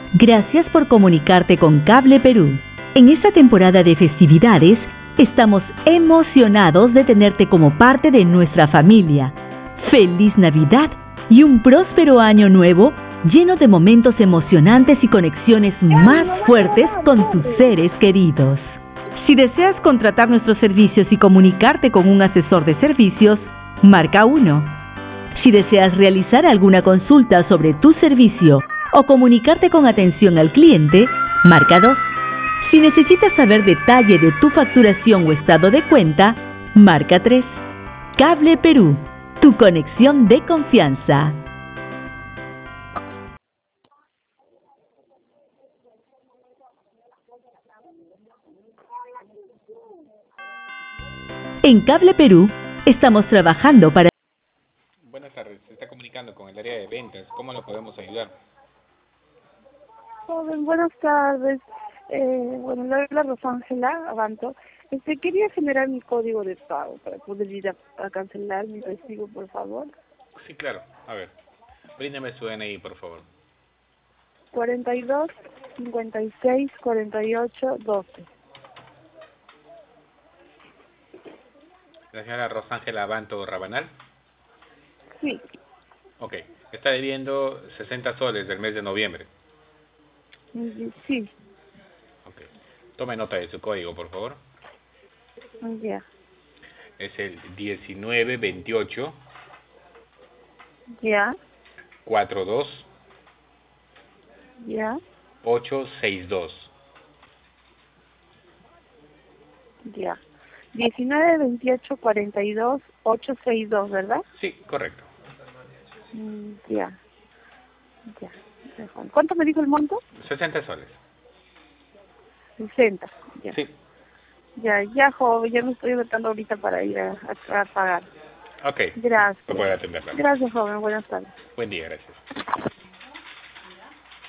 Gracias por comunicarte con Cable Perú. En esta temporada de festividades, estamos emocionados de tenerte como parte de nuestra familia. ¡Feliz Navidad y un próspero año nuevo lleno de momentos emocionantes y conexiones más fuertes con tus seres queridos! Si deseas contratar nuestros servicios y comunicarte con un asesor de servicios, marca 1. Si deseas realizar alguna consulta sobre tu servicio o comunicarte con atención al cliente, marca 2. Si necesitas saber detalle de tu facturación o estado de cuenta, marca 3. Cable Perú, tu conexión de confianza. En Cable Perú, estamos trabajando para... Buenas tardes, se está comunicando con el área de ventas. ¿Cómo lo podemos ayudar? Joven, buenas tardes. Bueno, le habla Rosángela Abanto. Quería generar mi código de pago para poder ir a cancelar mi recibo, por favor. Sí, claro. A ver, bríndame su DNI, por favor. 42 56 48 12. La señora Rosángela Abanto Rabanal. Sí, Ok, está debiendo 60 soles del mes de noviembre. sí, Ok, tome nota de su código, por favor. ya, Es el 1928 ya, 42 ya, 862. ya. 19 28 42 862, ¿verdad? Sí, correcto. Ya, ya. ¿Cuánto me dijo el monto? 60 soles. 60, ya. Sí. Ya, joven, ya me estoy anotando ahorita para ir a pagar. Ok, Gracias. para poder atenderla. Gracias, joven. Buenas tardes. Buen día, gracias.